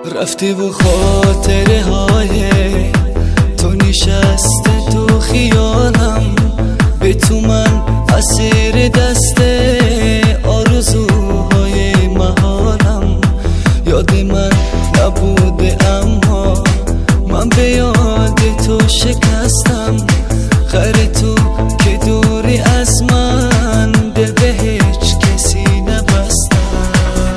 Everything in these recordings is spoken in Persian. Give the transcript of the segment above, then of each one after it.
رفتی و خاطره های تو نشسته تو خیالم، به تو من اسیر دسته آرزوهای محالم. یاد من نبوده اما من به یاد تو شکستم. خیر تو که دوری از من، دل به هیچ کسی نبستم.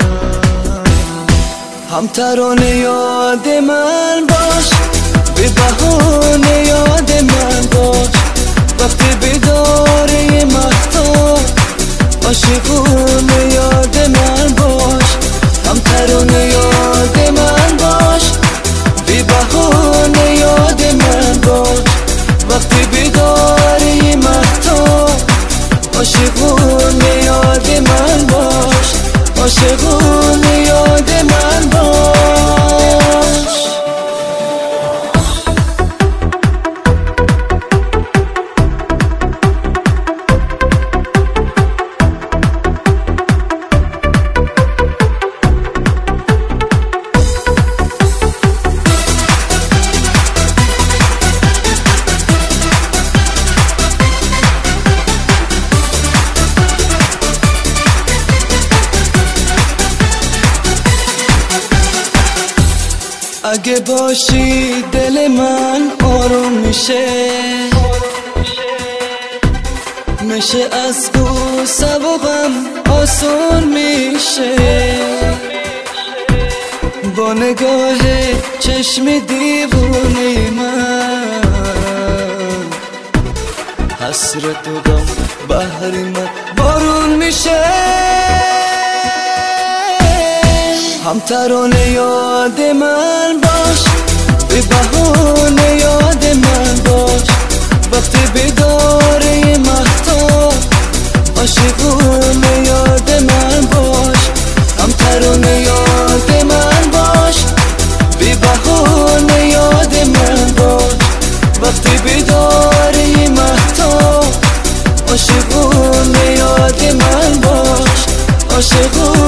هم ترانه یاد من باش، به بهانه یاد من باش. وقتی بیداره مهتاب عاشقونه یاد من باش. هم ترانه یاد من باش، به بهانه یاد من باش. وقتی بیداره مهتاب عاشقونه یاد من باش. عاشقونه یاد من باش. اگه باشی دل من آروم میشه، میشه از غصه و غم آسون میشه. با نگاه چشم دیوونه من حسرت و غم بحر من بارون میشه. هم ترانه یاد من باش، به بهانه یاد من باش. وقتی بیداره مهتاب عاشقونه یاد من باش. هم ترانه یاد من باش، به بهانه یاد من باش. وقتی بیداره مهتاب عاشقونه یاد من باش. عاشقونه